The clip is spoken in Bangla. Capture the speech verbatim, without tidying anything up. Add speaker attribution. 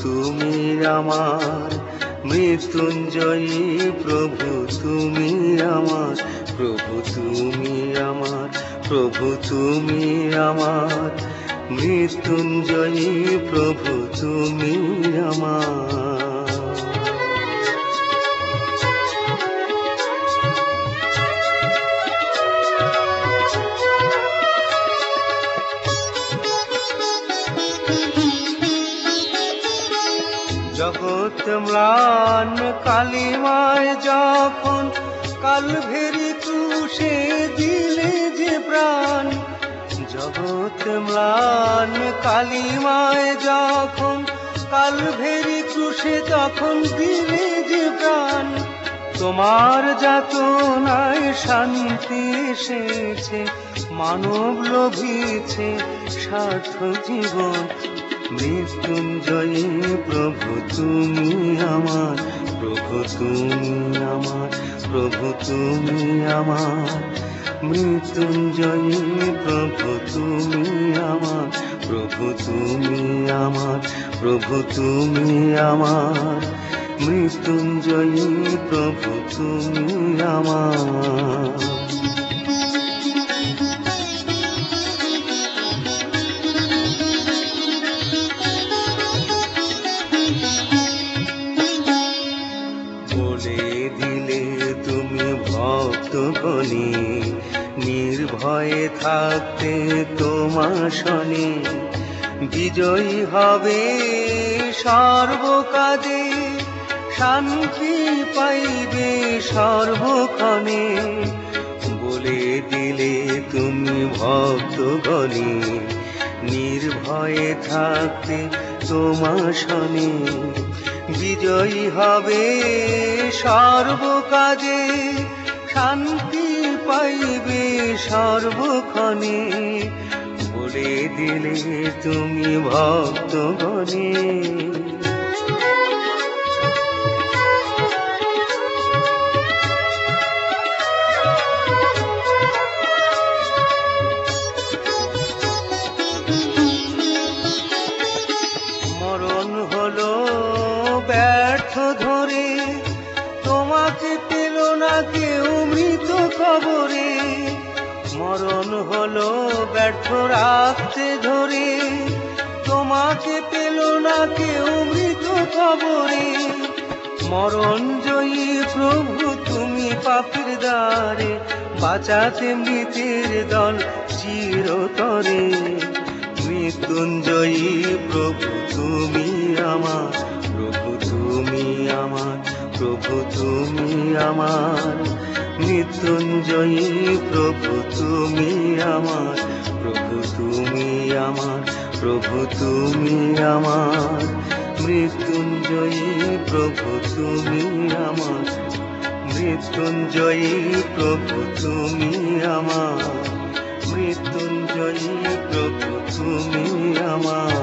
Speaker 1: তুমি আমার, মৃত্যুঞ্জয়ী প্রভু তুমি আমার, প্রভু তুমি আমার, প্রভু তুমি আমার, মৃত্যুঞ্জয়ী প্রভু তুমি আমার। জগৎ ম্লান কালিমায় যখন কালভেরি ক্রুশে দিলে যে প্রাণ, জগৎ ম্লান কালিমায় যখন কালভেরি ক্রুশে তখন দিলে যে প্রাণ, তোমার যাতনায় শান্তি এসেছে, মানব লোভিছে স্বার্থ জীবন, মৃত্যুঞ্জয়ী প্রভু তুমি আমার, প্রভু তুমি আমার, প্রভু তুমি আমার, মৃত্যুঞ্জয়ী প্রভু তুমি আমার, প্রভু তুমি আমার, প্রভু তুমি আমার, মৃত্যুঞ্জয়ী প্রভু তুমি আমার। বলে দিলে তুমি ভক্তগণে, নির্ভয়ে থাকতে তোমার শনে, বিজয়ী হবে সর্বকাজে, শান্তি পাইবে সর্বক্ষণে। বলে দিলে তুমি ভক্তগণে, নির্ভয়ে থাকতে তোমার শনে, বিজয়ী হবে সর্বকাজে, শান্তি পাইবে সর্বক্ষণে। বলে দিলে তুমি ভক্তগণে। মরণ হলো ব্যর্থ ধরে, তোমাকে পেল না কেউ মৃত কবরে, মরণ হলো ব্যর্থ রাখতে ধরে, তোমাকে পেল না কেউ মৃত কবরে, মরণ জয়ী প্রভু তুমি পাপের দ্বারে, বাঁচাতে মৃতের দল চিরতরে, মৃত্যুঞ্জয়ী প্রভু তুমি আমার, প্রভু তুমি আমার, প্রভু তুমি আমার, মৃত্যুঞ্জয়ী প্রভু তুমি আমার, প্রভু তুমি আমার, প্রভু তুমি আমার, মৃত্যুঞ্জয়ী প্রভু তুমি আমার, মৃত্যুঞ্জয়ী প্রভু তুমি আমার, মৃত্যুঞ্জয়ী প্রভু তুমি আমার।